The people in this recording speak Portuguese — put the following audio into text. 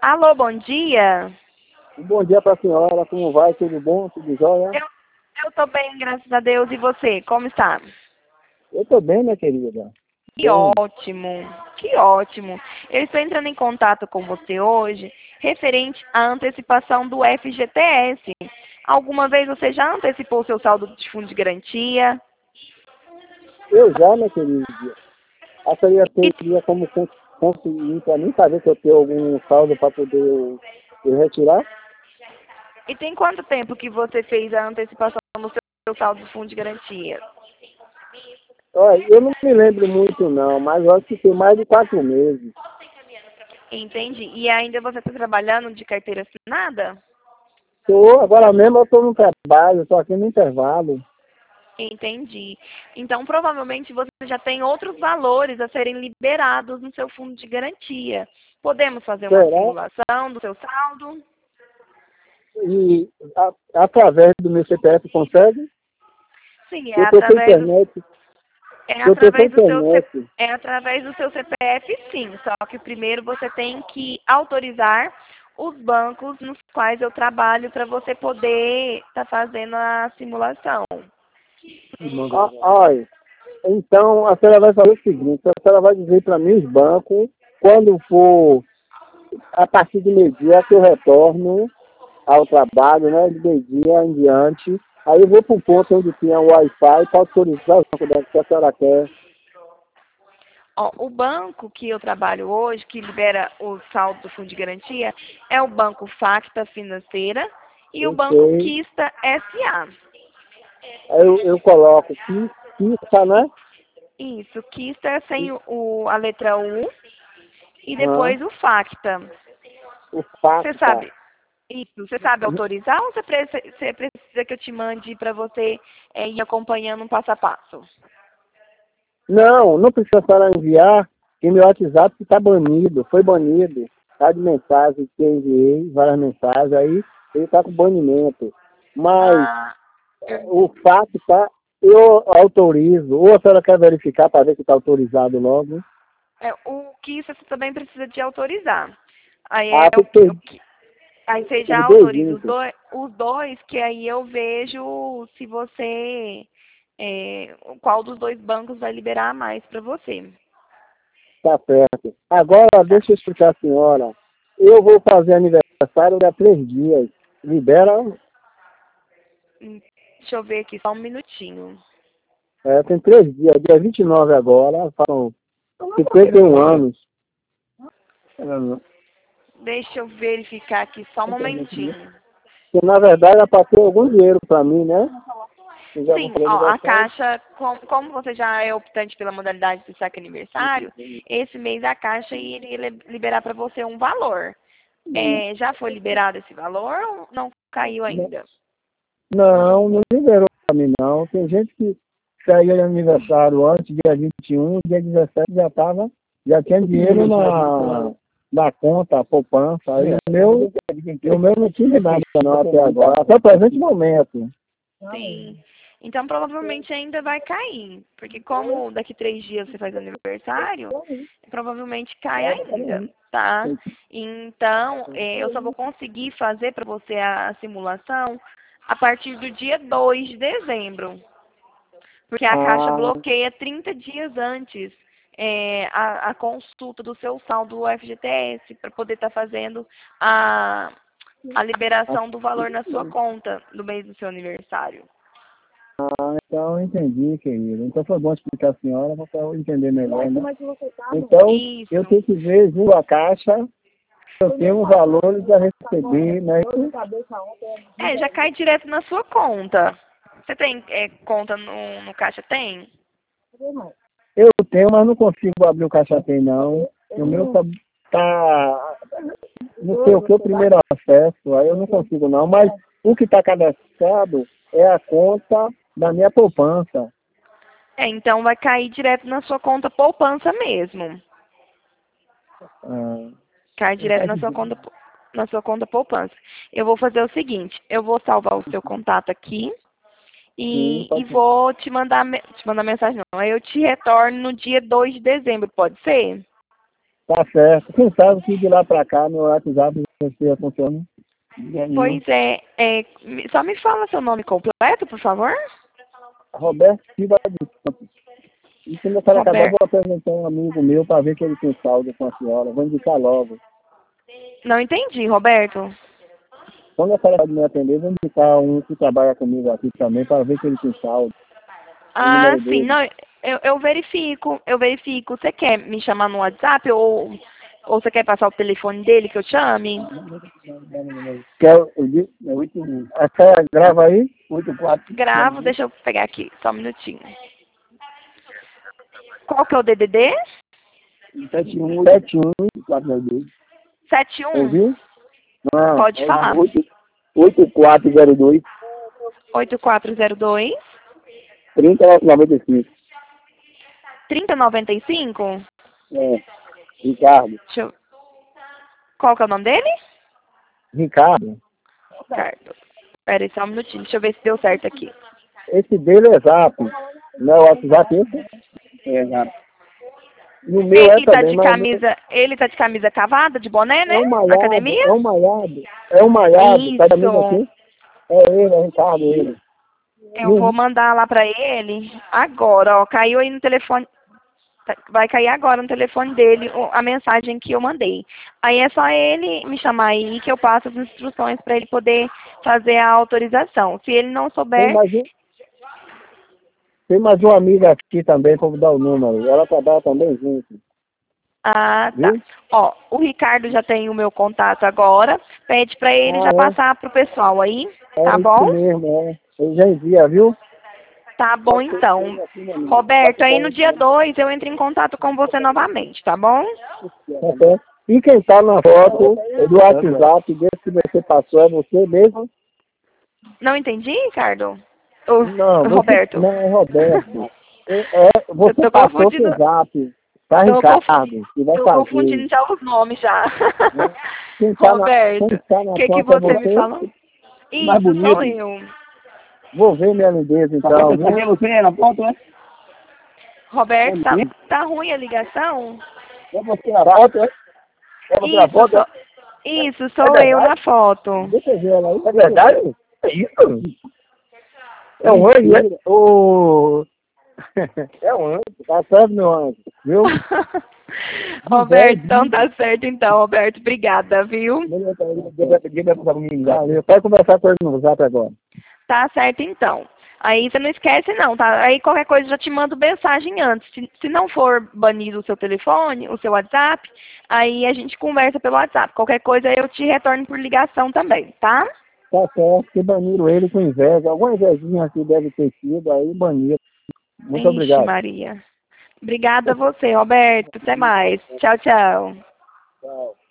Alô, bom dia. Bom dia para a senhora, como vai? Tudo bom? Tudo jóia? Eu tô bem, graças a Deus. E você, como está? Eu estou bem, minha querida. Que Bem. ótimo, que ótimo. Eu estou entrando em contato com você hoje referente à antecipação do FGTS. Alguma vez você já antecipou seu saldo de fundo de garantia? Eu já, minha querida. A senhora E, teria como conseguir para mim saber se eu tenho algum saldo para poder eu retirar? e tem quanto tempo que você fez a antecipação do seu saldo de fundo de garantia? Olha, eu não me lembro muito não, mas eu acho que tem mais de 4 meses. Entendi. E ainda você está trabalhando de carteira assinada? Agora mesmo eu estou no trabalho, estou aqui no intervalo. Entendi. Então, provavelmente você já tem outros valores a serem liberados no seu fundo de garantia. Podemos fazer uma Será? simulação do seu saldo? E através do meu CPF consegue? Sim, Eu estou sem internet. é Eu estou sem através do seu, internet. é através do seu CPF, sim. Só que primeiro você tem que autorizar os bancos nos quais eu trabalho para você poder estar fazendo a simulação. Olha, então a senhora vai fazer o seguinte, a senhora vai dizer para mim os bancos, quando for a partir de meio-dia que eu retorno ao trabalho, né? De meio-dia em diante. Aí eu vou para um ponto onde tinha o Wi-Fi para autorizar o banco que a senhora quer. Ó, o banco que eu trabalho hoje, que libera o saldo do fundo de garantia, é o Banco Facta Financeira e o Eu Banco sei. Quista SA. Aí eu coloco fixa, né? Isso, Quista é sem a letra U e Aham. depois o Facta. O Você FACTA. sabe, isso, você sabe autorizar ou você precisa que eu te mande para você ir acompanhando um passo a passo? Não precisa a senhora enviar, que meu WhatsApp está banido, foi banido. Tá de mensagem que eu enviei, várias mensagens, aí ele está com banimento. Mas Ah, o fato tá, eu autorizo, ou a senhora quer verificar para ver que está autorizado logo. o Quista você também precisa de autorizar. Aí é Ah, tem que ter aí você já os dois autoriza juntos. os dois, que aí eu vejo se qual dos dois bancos vai liberar mais para você. Tá certo. Agora, Tá. deixa eu explicar a senhora. Eu vou fazer aniversário daqui a 3 dias. Libera, Deixa eu ver aqui, só um minutinho. tem 3 dias, dia 29 agora, são 51 anos. Deixa eu verificar aqui, só um momentinho. Que na verdade ela passou algum dinheiro para mim, né? Eu já vou Sim, fazer ó, a aniversário. Caixa, como você já é optante pela modalidade do saque aniversário, esse mês a Caixa iria liberar para você um valor. Já foi liberado esse valor ou não caiu ainda? Não liberou para mim não. Tem gente que saiu de aniversário antes, dia 21, dia 17 já tinha dinheiro na conta, poupança. Aí o meu não tive nada não até agora, até o presente momento. Sim. Então provavelmente ainda vai cair. Porque como daqui 3 dias você faz aniversário, provavelmente cai ainda, tá? Então, eu só vou conseguir fazer para você a simulação a partir do dia 2 de dezembro. Porque a Caixa Ah, bloqueia 30 dias antes a consulta do seu saldo do FGTS para poder estar fazendo a liberação do valor na sua conta no mês do seu aniversário. então eu entendi, querido. Então foi bom explicar a senhora para eu entender melhor, né? Então, eu Isso. tenho que ver junto à caixa, eu tenho os valores a receber, né? Já cai direto na sua conta. Você tem conta no Caixa? Tem? Eu tenho, mas não consigo abrir o caixa tem não. O meu tá não sei o que, o primeiro acesso, aí eu não consigo não. Mas o que está cadastrado é a conta da minha poupança. Então vai cair direto na sua conta poupança mesmo. Ah, Cai direto na sua conta poupança. Eu vou fazer o seguinte, eu vou salvar o seu contato aqui sim, e pode. vou te mandar mensagem não. Aí eu te retorno no dia 2 de dezembro, pode ser? Tá certo. Quem sabe que de lá pra cá meu WhatsApp não funciona. Pois só me fala seu nome completo, por favor. Roberto Silva de Campos. E quando a senhora acabar, eu Roberto. vou apresentar um amigo meu para ver que ele tem saldo com a senhora. Vou indicar logo. Não entendi, Roberto. Quando a senhora me atender, vou indicar um que trabalha comigo aqui também para ver que ele tem saldo. Ah, sim. Não, eu verifico, eu verifico. Você quer me chamar no WhatsApp ou você quer passar o telefone dele que eu chame? A senhora grava aí? 84. Gravo, deixa eu pegar aqui, só um minutinho. Qual que é o DDD? 7142. 71? Ouviu? Não. Pode falar. 8402 8402 3095. 3095? É. Ricardo. Deixa eu... Qual que é o nome dele? Ricardo. Ricardo. Pera aí, só um minutinho, deixa eu ver se deu certo aqui. Esse dele é Zap. Não é o WhatsApp esse? É Zap. No meu Ele tá também, de camisa, ele tá de camisa cavada, de boné, né? É um malhado, Academia? é um malhado. É um malhado. Tá também Isso. aqui? É ele, é Ricardo, ele. Eu vou mandar lá pra ele agora, ó. Caiu aí no telefone. Vai cair agora no telefone dele a mensagem que eu mandei. Aí é só ele me chamar aí que eu passo as instruções para ele poder fazer a autorização. Se ele não souber... Tem mais uma amiga aqui também, vou dar o número. Ela trabalha também junto. Ah, tá. Viu? Ó, o Ricardo já tem o meu contato agora. Pede para ele já passar pro pessoal aí, tá bom? Isso mesmo, é. Ele já envia, viu? Tá bom, então. Roberto, aí no dia 2 eu entro em contato com você novamente, tá bom? Tá. E quem tá na foto do WhatsApp desse que você passou é você mesmo? Não entendi, Ricardo? Não, Roberto. Não, é Roberto. Você passou o WhatsApp para Ricardo. Tô confundindo já os nomes já. Quem tá Roberto, o que você me falou? Isso, sou eu. Vou ver minha lindeza, então. Cadê você na foto, né? Roberto, tá ruim a ligação? É você na foto, é? É você na foto? Isso, sou eu na foto. Deixa eu ver ela aí. É verdade? É isso? É um anjo, né? É um anjo. Tá certo, meu anjo. Viu? Roberto, então tá certo então, Roberto. Obrigada, viu? Eu quero conversar com ele no WhatsApp agora. Tá certo então. Aí você não esquece não, tá? Aí qualquer coisa eu já te mando mensagem antes. Se não for banido o seu telefone, o seu WhatsApp, aí a gente conversa pelo WhatsApp. Qualquer coisa eu te retorno por ligação também, tá? Tá certo, que baniram ele com inveja. Alguma invejinha aqui deve ter sido, aí baniram. Muito obrigado. Maria. Obrigada a você, Roberto. Até mais. Tchau, tchau. Tchau.